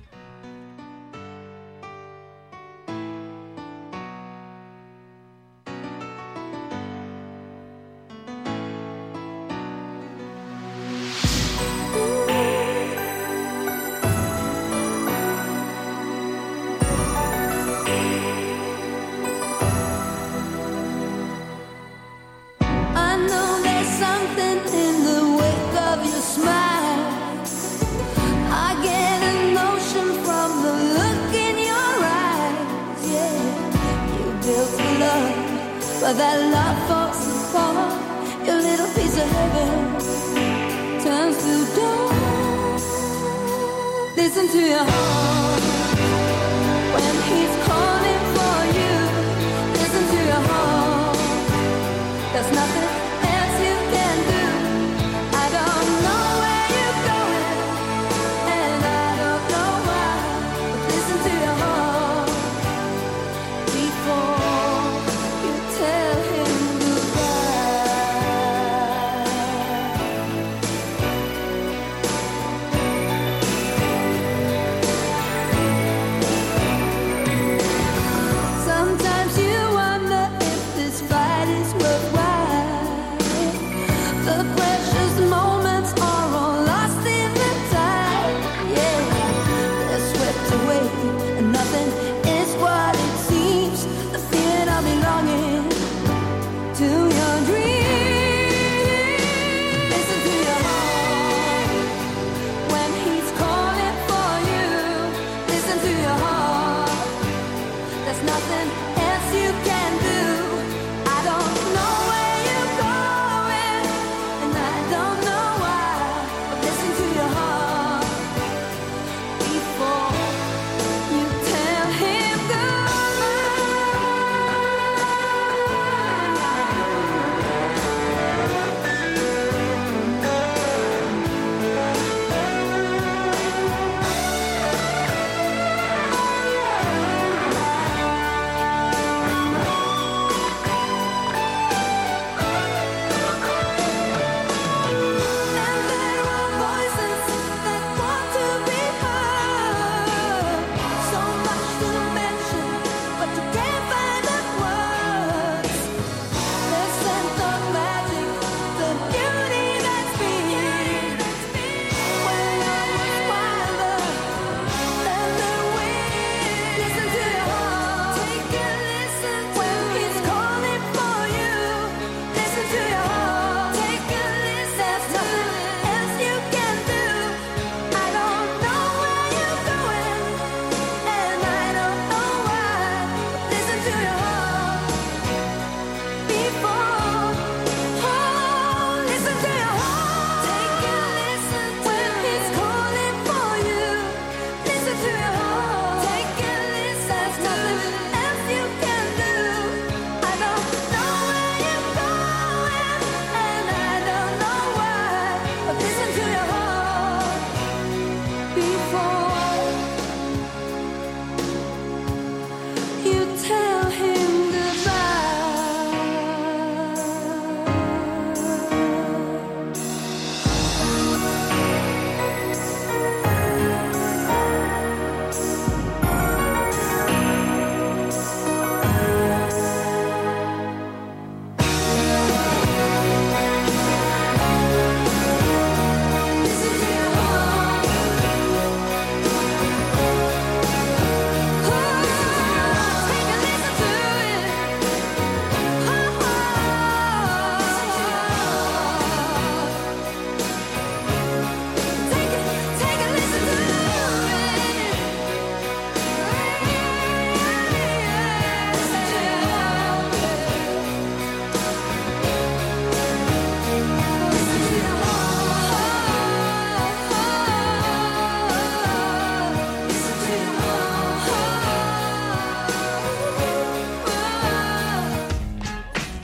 But that love falls apart. Your little piece of heaven turns to dawn. Listen to your heart when he's calling for you. Listen to your heart. There's nothing else you can do. I don't know where you're going, and I don't know why. But listen to your heart before tell him goodbye.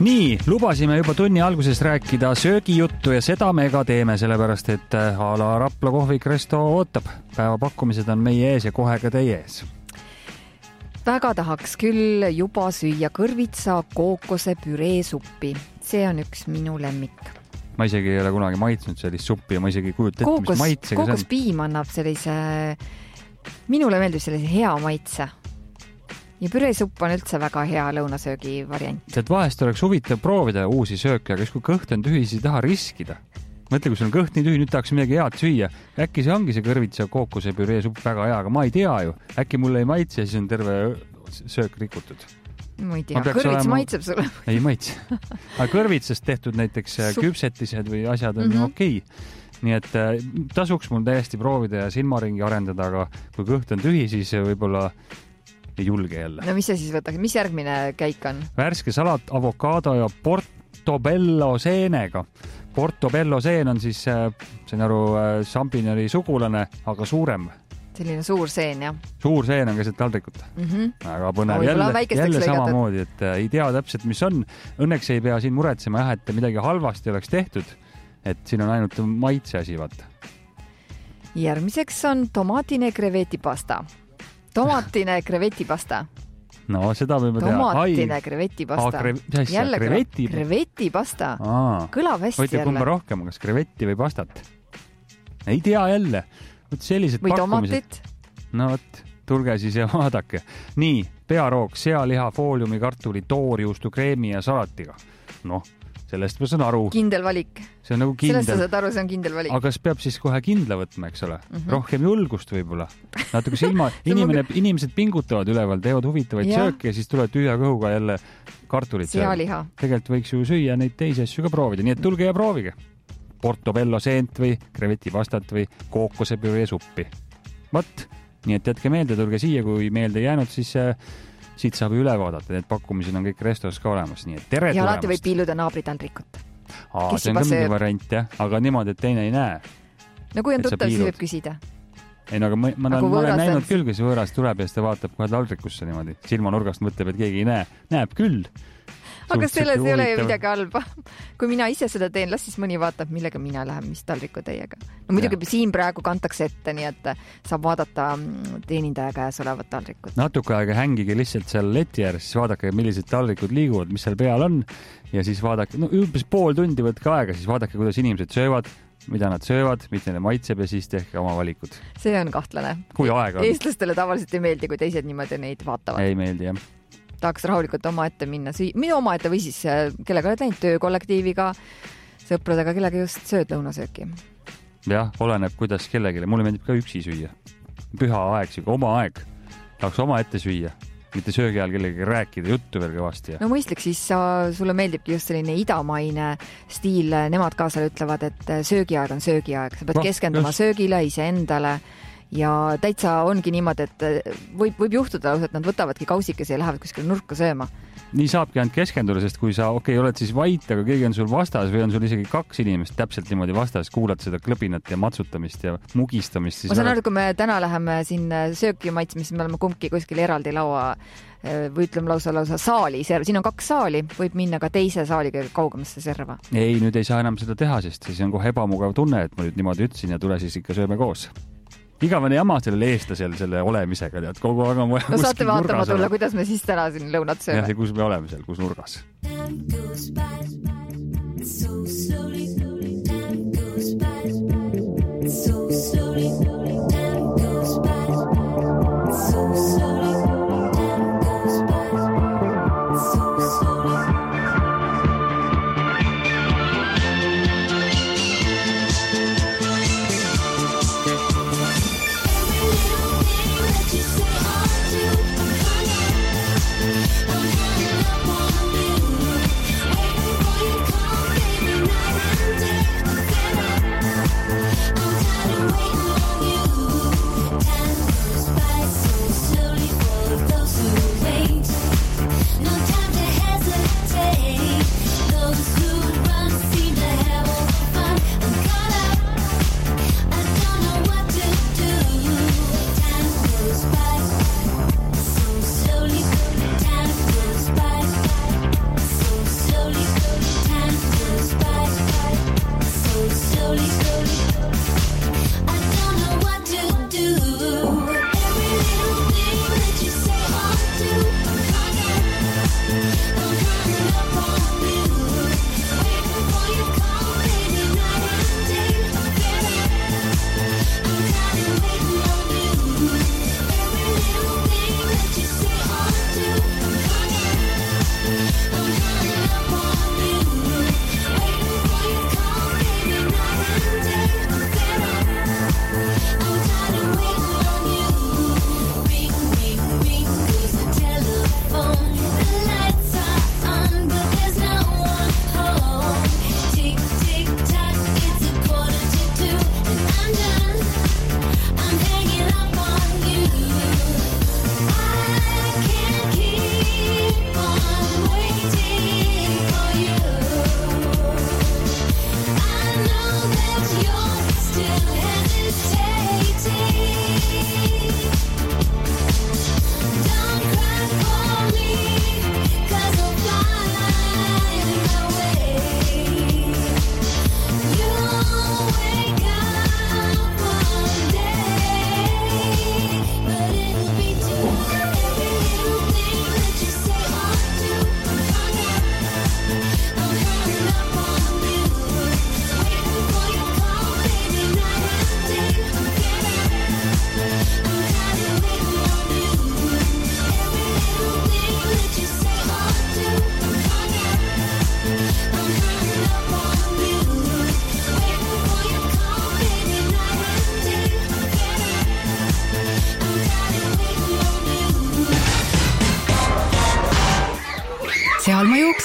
nii, lubasime juba tunni alguses rääkida söögijuttu ja seda me ka teeme, sellepärast et a la Rapla kohvik Resto ootab. Päevapakkumised on meie ees ja kohe ka teie ees. Väga tahaks küll juba süüa kõrvitsa kookose püree suppi. See on üks minu lemmik. Ma isegi ei ole kunagi maitsnud sellist suppi ja ma isegi kujuta ette, mis maitsega see on. Kookospiim annab sellise, minule meeldib sellise hea maitse. Ja püreesupp on üldse väga hea lõunasöögi variant. Et vahest oleks huvitav proovida uusi sööke, aga kui kõht on tühi, siis ei taha riskida. Mõtle, kui sul on kõht nii tühi, nüüd tahaks midagi head süüa. Äkki see ongi see kõrvitsa kookose püreesupp väga hea, aga ma ei tea ju. Äkki mulle ei maitse ja siis on terve söök rikutud. Ma ei tea, kõrvits olema... maitseb sulle. Ei maitse. Aga kõrvitsast tehtud näiteks Sup. küpsetised või asjad on mm-hmm. okei. Nii et tasuks mul täiesti proovida ja silmaringi arendada, aga kui kõht on tühi, siis võib-olla ei julge jälle. No mis see siis võtaks? Mis järgmine käik on? Värske salat, avokaado ja portobello seenega. Portobello seen on siis, see on aru, šampinjoni sugulane, aga suurem. Selline suur seen, jah. Suur seen on keset taldrikut. Mm-hmm. Aga põnev jälle, jälle samamoodi, et ei tea täpselt, mis on. Õnneks ei pea siin muretsema, jah, et midagi halvasti oleks tehtud, et siin on ainult maitse asi, vaata. Järgmiseks on tomatine krevetipasta. Tomatine krevetipasta. No, seda võime teha. Tomatine krevetipasta. Kre... Jälle kreveti... krevetipasta. Kõlab hästi Võite jälle. Kumba rohkem, kas krevetti või pastat? Ei tea jälle. Võt sellised või pakkumised. tomatit. No võt, tulge siis ja vaadake. Nii, pearook, sealiha, fooliumi, kartuli, toorjuustu, kreemi ja salatiga. Noh, sellest ma saan aru. Kindel valik. See on nagu kindel. Sellest sa saad aru, see on kindel valik. Aga kas peab siis kohe kindla võtma, eks ole? Mm-hmm. Rohkem julgust võib-olla. Natuke silma, inimene, inimesed pingutavad üleval, teevad huvitavaid ja. sööke ja siis tulevad tühja kõhuga jälle kartulit. Sealiha. Tegelikult võiks ju süüa neid teisi asju ka proovida, nii et tulge ja proovige. Portobello seent või krevetipastat või kookose püree suppi. Vat, nii et jätke meelde, tulge siia, kui meelde jäänud, siis äh, siit saab üle vaadata. Need pakkumised on kõik restos ka olemas, nii et tere ja tulemast. alati võib piiluda naabritaldrikut. Aa, see on ka mingi variant, jah, aga niimoodi, et teine ei näe. No kui on tuttav, siis võib küsida. Ei, no aga ma, ma, ma olen näinud on... küll, kes võõrast tuleb ja siis ta vaatab kohe taldrikusse niimoodi. Silmanurgast mõtleb, et keegi ei näe. Näeb küll. Aga selles ei ole ju midagi halba. Kui mina ise seda teen, las siis mõni vaatab, millega mina lähen, mis taldriku teiega. No muidugi ja. siin praegu kantakse ette, nii et saab vaadata teenindaja käes olevat taldrikut. Natuke aega hängige lihtsalt seal leti ääres, siis vaadake, millised taldrikud liiguvad, mis seal peal on ja siis vaadake, no umbes pool tundi võtke aega, siis vaadake, kuidas inimesed söövad, mida nad söövad, mida neile maitseb ja siis tehke oma valikud. See on kahtlane. Kui aega on? Eestlastele tavaliselt ei meeldi, kui teised niimoodi neid vaatavad. Ei meeldi, jah. Tahaks rahulikult oma ette minna, minu oma ette või siis kellega oled läinud töökollektiiviga, sõpradega, kellega just sööd lõunasööki. Jah, oleneb kuidas kellelegi. Mulle meeldib ka üksi süüa. Püha aeg, oma aeg. Tahaks oma ette süüa. Mitte söögi ajal kellegi rääkida, juttu veel kõvasti. Ja. No mõistlik, siis sa, sulle meeldibki just selline idamaine stiil. Nemad ka seal ütlevad, et söögiaeg on söögiaeg. Sa pead no, keskenduma just. Söögile, ise endale. Ja täitsa ongi niimoodi, et võib, võib juhtuda, et nad võtavadki kausikese ja lähevad kuskil nurka sööma. Nii saabki ainult keskenduda, sest kui sa okei, okay, oled siis vait, aga keegi on sul vastas või on sul isegi kaks inimest täpselt niimoodi vastas, kuulad seda klõbinat ja matsutamist ja mugistamist. Siis ma saan aru, kui me täna läheme siin sööki maitsmist, me oleme kumbki kuskil eraldi laua või ütleme lausa, lausa saali. Siin on kaks saali, võib minna ka teise saali kaugemasse serva. Ei, nüüd ei saa enam seda teha, sest siis on kohe ebamugav tunne, et ma nüüd niimoodi ütlesin ja tule siis ikka sööme koos. Igavene jama sellel eestlasel selle olemisega, tead, kogu aeg on vaja no saate vaatama tulla, ole. Kuidas me siis täna siin lõunat sööme. Ja, ja kus me oleme seal, kus nurgas. I'm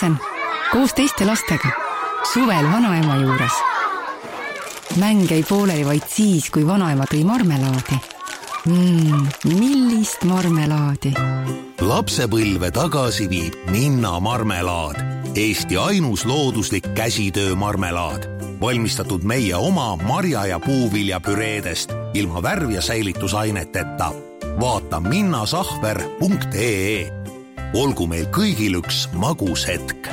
Kristjan, koos teiste lastega, suvel vanaema juures. Mäng ei pooleli vaid siis, kui vanaema tõi marmelaadi. Mm, millist marmelaadi? Lapsepõlve tagasi viib Minna marmelaad. Eesti ainus looduslik käsitöö marmelaad. Valmistatud meie oma marja- ja puuvilja püreedest ilma värv- ja säilitusaineteta. Vaata minnasahver punkt ee. Olgu meil kõigil üks magus hetk.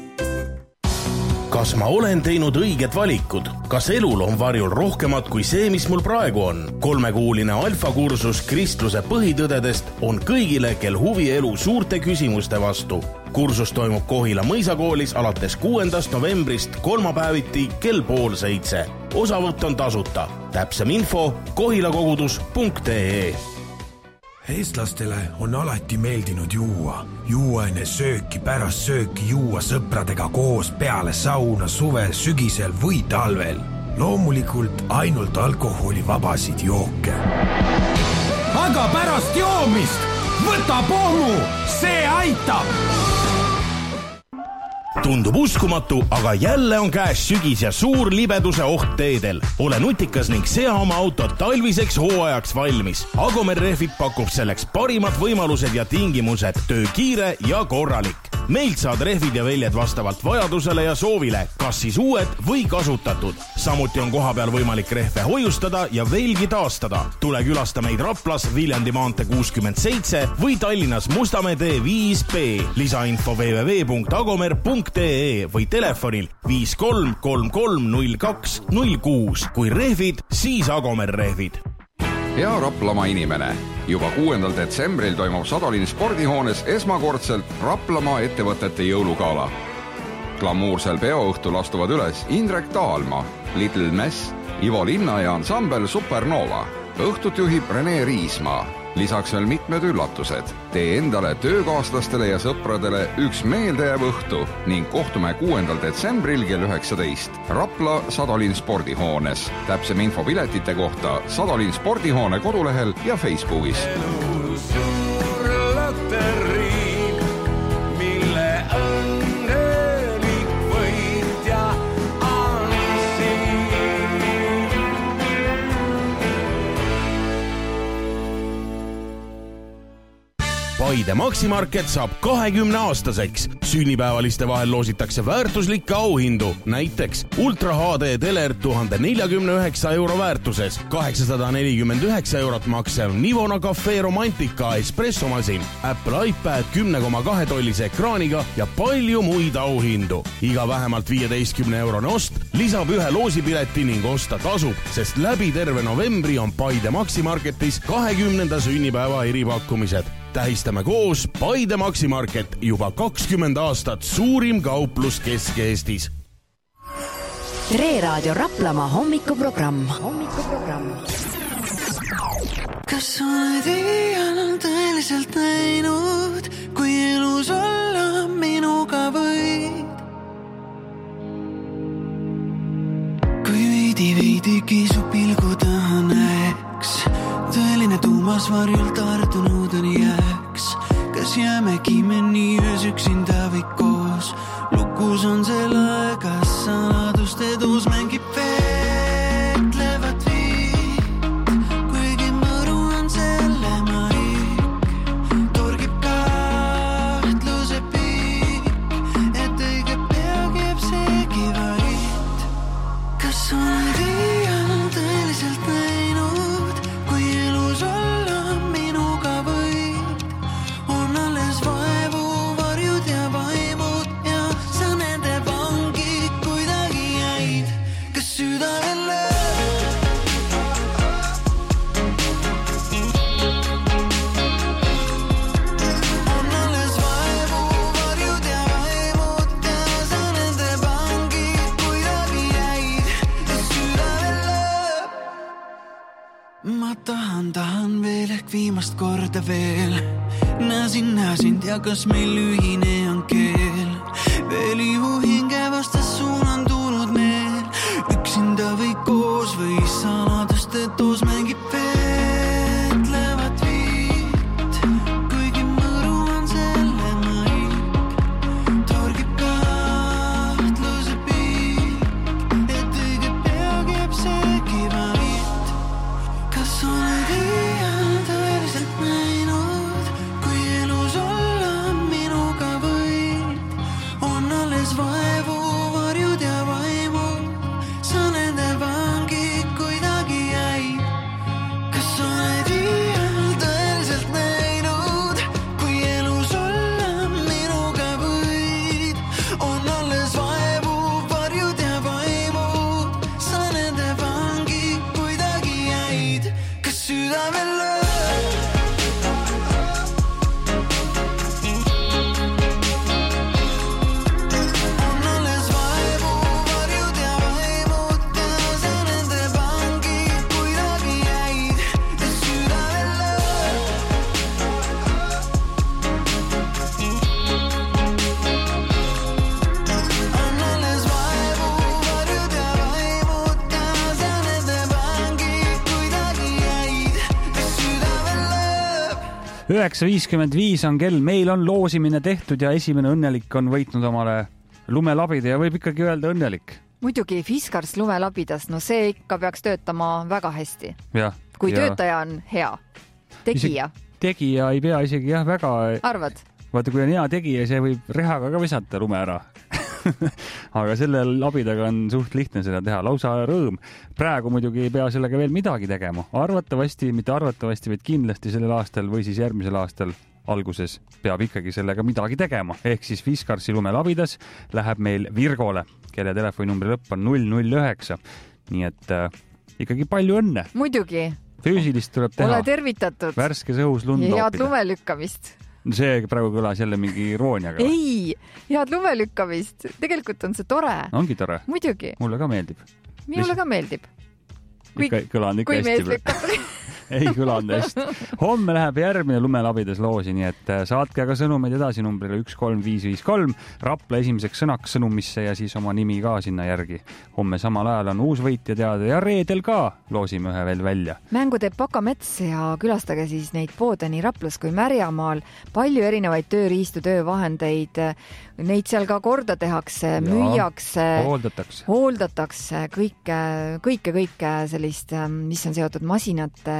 Kas ma olen teinud õiged valikud? Kas elul on varjul rohkemat kui see, mis mul praegu on? Kolmekuuline alfakursus kristluse põhitõdedest on kõigile, kel huvi elu suurte küsimuste vastu. Kursus toimub Kohila mõisakoolis alates kuuendast novembrist kolmapäeviti kell pool seitse. Osavõtt on tasuta. Täpsem info kohilakogudus punkt ee. Eestlastele on alati meeldinud juua. Juua enne sööki, pärast sööki juua sõpradega koos peale sauna suvel, sügisel või talvel. Loomulikult ainult alkoholivabasid jooke. Aga pärast joomist võta pommu, see aitab! Tundub uskumatu, aga jälle on käes sügis ja suur libeduse oht teedel. Ole nutikas ning sea oma autot talviseks hooajaks valmis. Agomer Rehvit pakub selleks parimad võimalused ja tingimused, töö kiire ja korralik. Meilt saad rehvid ja väljed vastavalt vajadusele ja soovile, kas siis uued või kasutatud. Samuti on koha peal võimalik rehve hoiustada ja veelgi taastada. Tule külasta meid Raplas Viljandi maantee kuuskümmend seitse või Tallinnas Mustamäe tee viis B. Lisainfo w w w punkt agomer punkt ee või telefonil viis kolm kolm kolm null kaks null kuus. Kui rehvid, siis Agomer Rehvid. Hea Raplamaa inimene, juba kuuendal detsembril toimub Sadolin spordihoones esmakordselt Raplamaa ettevõtete jõulugala. Glamuursel peoõhtul astuvad üles Indrek Taalma, Little Mess, Ivo Linna ja ansambel Supernova. Õhtut juhib Rene Riismaa. Lisaks veel mitmed üllatused. Tee endale töökaaslastele ja sõpradele üks meeldejääv õhtu ning kohtume kuuendal detsembril kell üheksateist Rapla Sadolin spordihoones. Täpsem info piletite kohta Sadolin spordihoone kodulehel ja Facebookis. Paide Maximarket saab kahekümne aastaseks. Sünnipäevaliste vahel loositakse väärtuslikke auhindu. Näiteks Ultra H D teler tuhat nelikümmend üheksa euro väärtuses, kaheksasada nelikümmend üheksa eurot maksev Nivona Cafe Romantica espressomasin, Apple iPad kümme koma kahe tollise ekraaniga ja palju muid auhindu. Iga vähemalt viieteistkümne eurone ost lisab ühe loosipileti ning osta tasub, sest läbi terve novembri on Paide Maximarketis kahekümnenda sünnipäeva eripakkumised. Tähistame koos Paide Maximarket, juba kakskümmend aastat suurim kauplus Kesk-Eestis. Tre Raadio Raplamaa hommikuprogramm. hommikuprogramm. Kas oled iial tõeliselt näinud, kui elus olla minuga võid? Kui veidi veidi kiisu pilgu taha näeks, tõeline tuumas varjult tardunud on jääks. Kas jäämegi me nii öös üksinda või koos? Lukus on see lae, kas saladuste tuus mängib veetlevat viit. Kuigi mõru on selle maik, torgib kahtluse piik, et õige pea keeb seegi vaid. Kas oled iial tõeliselt näinud, kui elus olla minuga võid? On alles vaevu, varjud ja vaimud ja sa nende vangi kuidagi jäid. Kas süda veel lööb? On alles vaevu, varjud ja vaimud ja sa nende vangi kuidagi jäid. Kas süda veel lööb? Ma tahan, tahan veel ehk viimast korda veel. Näsin, näsin, tea kas meil ühine on keel. Veel ihu hinge vastas suunan tulnud meel. Üksinda või koos või saladuste toos mängib veetlevat viit. Kuigi mõru on selle maik, torgib ka üheksa viiskümmend viis on kell, meil on loosimine tehtud ja esimene õnnelik on võitnud omale lumelabide ja võib ikkagi öelda õnnelik. Muidugi Fiskars lumelabidas, no see ikka peaks töötama väga hästi. Ja, kui ja... töötaja on hea. Tegija. Tegija ei pea isegi jah väga... Arvad? Vaata, kui on hea tegija, see võib rehaga ka visata lume ära. Aga selle labidaga on suht lihtne seda teha, lausa rõõm. Praegu muidugi ei pea sellega veel midagi tegema. Arvatavasti, mitte arvatavasti, vaid kindlasti sellel aastal või siis järgmisel aastal alguses peab ikkagi sellega midagi tegema. Ehk siis Fiskarsi lumelabidas läheb meil Virgole, kelle telefoninumbri lõpp on null null üheksa. Nii et äh, ikkagi palju õnne. Muidugi. Füüsilist tuleb teha. Ole tervitatud. Värskes õhus lund ja head loopida. lumelükkamist. See praegu kõlas jälle mingi irooniaga. Ei, head lumelükkamist. Tegelikult on see tore. Ongi tore. Muidugi. Mulle ka meeldib. Minule ka meeldib. Kui, ikka kõlanud ikka kui hästi. Kui mees lükkab. Ei kõlanud hästi. Homme läheb järgmine lumelabides loosi, nii et saatke aga sõnumeid edasi numbrile üks kolm viis viis kolm. Rapla esimeseks sõnaks sõnumisse ja siis oma nimi ka sinna järgi. Homme samal ajal on uus võitja teada ja reedel ka loosime ühe veel välja. Mängu teeb Pakamets ja külastage siis neid poode nii Raplas kui Märjamaal. Palju erinevaid tööriistu, töövahendeid. Neid seal ka korda tehakse, ja, müüakse, hooldatakse, hooldatakse kõike, kõike, kõike sellist, mis on seotud masinate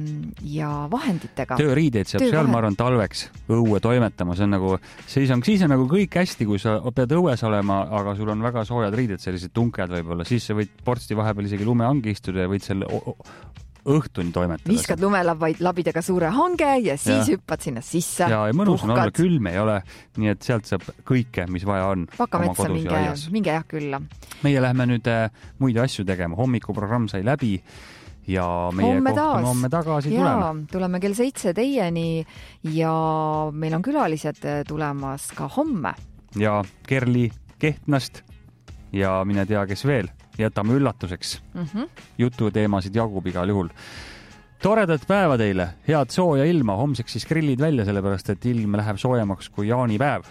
ja vahenditega. Tööriideid saab seal, ma arvan, talveks õue toimetama. See on nagu, siis on, siis on nagu kõik hästi, kui sa pead õues olema, aga sul on väga soojad riided, sellised tunked võib-olla. Siis sa võid porsti vahepeal isegi lumehangi istuda ja võid selle õhtuni toimetada. Viskad lumelabidega suure hange ja siis ja. Hüppad sinna sisse. Ja, ja mõnus on olla, külm ei ole, nii et sealt saab kõike, mis vaja on. Pakametsa minge, minge jah külla. Meie lähme nüüd muid asju tegema. Hommikuprogramm sai läbi ja meie homme kohtame homme tagasi ja, tuleme. Tuleme kell seitse teieni ja meil on külalised tulemas ka homme. Ja Kerli Kehtnast ja mine tea, kes veel. Jätame üllatuseks. Mm-hmm. Jututeemasid jagub igal juhul. Toredat päeva teile, head sooja ilma, homseks siis grillid välja, sellepärast et ilm läheb soojemaks kui jaanipäev.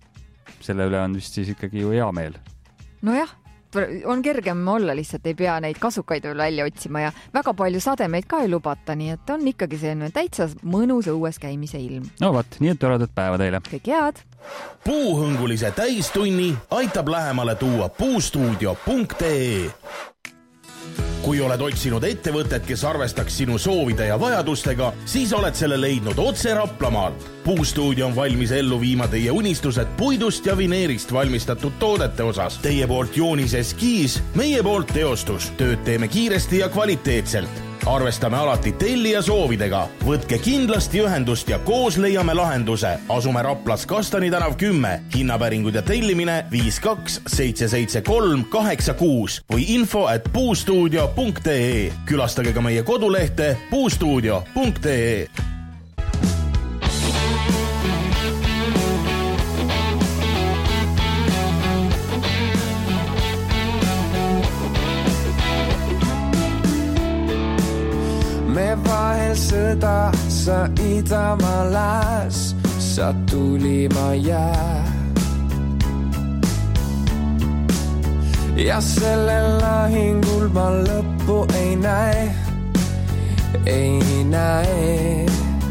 Selle üle on vist siis ikkagi ju hea meel. Nojah, on kergem olla, lihtsalt ei pea neid kasukaid veel välja otsima ja väga palju sademeid ka ei lubata, nii et on ikkagi selline täitsa mõnus õues käimise ilm. No vat, nii et toredat päeva teile. Kõik head! Puuhõngulise täistunni aitab lähemale tuua puustuudio punkt ee. Kui oled otsinud ettevõtet, kes arvestaks sinu soovide ja vajadustega, siis oled selle leidnud otse Raplamaalt. Puustuudio on valmis ellu viima teie unistused puidust ja vineerist valmistatud toodete osas. Teie poolt joonis eskiis, meie poolt teostus. Tööd teeme kiiresti ja kvaliteetselt. Arvestame alati tellija soovidega. Võtke kindlasti ühendust ja koos leiame lahenduse. Asume Raplas Kastani tänav kümme. Hinnapäringud ja tellimine viis kaks seitse seitse kolm kaheksa kuus või info at puustuudio punkt ee. Külastage ka meie kodulehte puustuudio punkt ee. Me vahel sõda, sa ida, ma lääs, sa tuli, ma jää. Ja sellel lahingul ma lõppu ei näe, ei näe.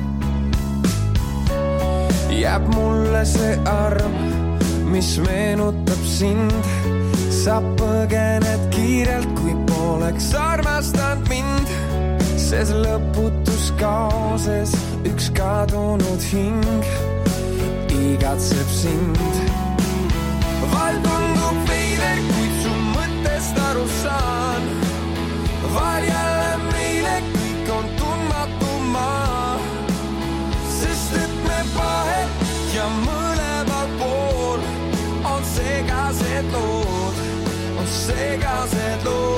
Jääb mulle see arm, mis meenutab sind. Sa põgened kiirelt, kui poleks armastanud mind. Ses lõputus kaoses üks kadunud hing igatseb sind. Val tundub veider, kuid su mõttest aru saan. Val jälle meile kõik on tundmatu maa. Sest et me vahed ja mõlemal pool on segased lood, on segased lood.